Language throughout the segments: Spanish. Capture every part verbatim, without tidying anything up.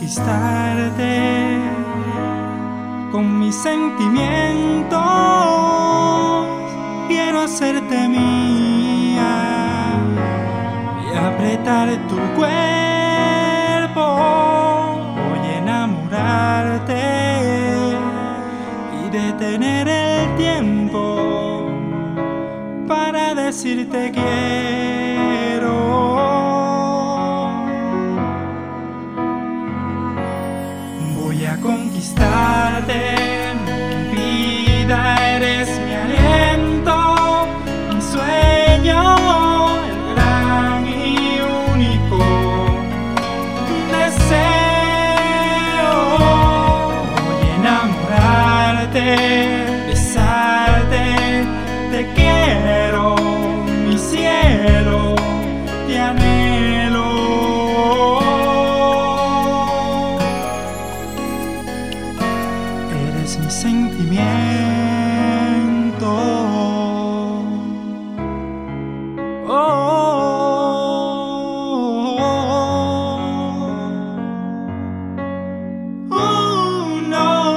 conquistarte con mis sentimientos. Quiero hacerte mía y apretar tu cuerpo. Voy a enamorarte y detener el tiempo para decirte quiero. Voy a conquistarte, mi vida, eres mi aliento, mi sueño, el gran y único deseo. Voy a enamorarte, besarte, te quiero, mi cielo, te anhelo. Eres mi sentimiento. Oh, oh, oh, oh, no,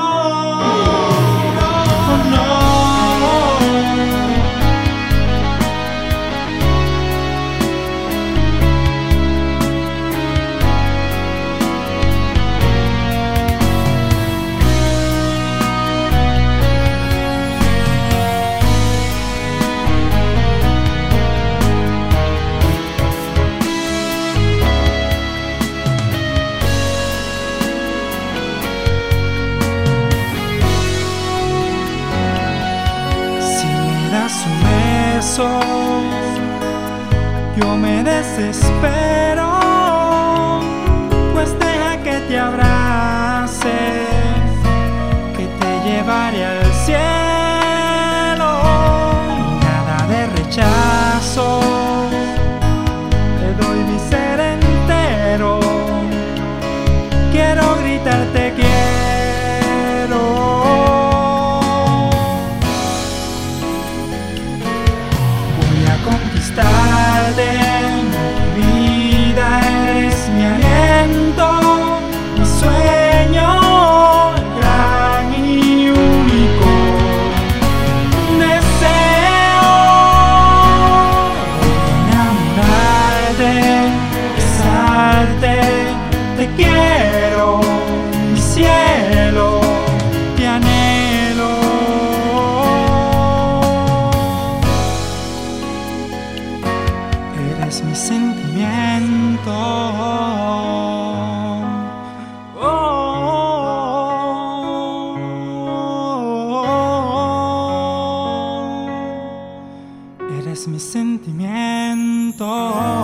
oh, no. Un beso, yo me desespero, pues deja que te abrace, que te llevaré al cielo. Y nada de rechazo, te doy mi ser entero. Quiero gritarte quiero. Conquistarte, mi vida, eres mi aliento, mi sueño, gran y único deseo. Enamorarte, besarte, te quiero, mi cielo, te anhelo. Eres mi sentimiento. Oh, oh, oh, oh. Eres mi sentimiento.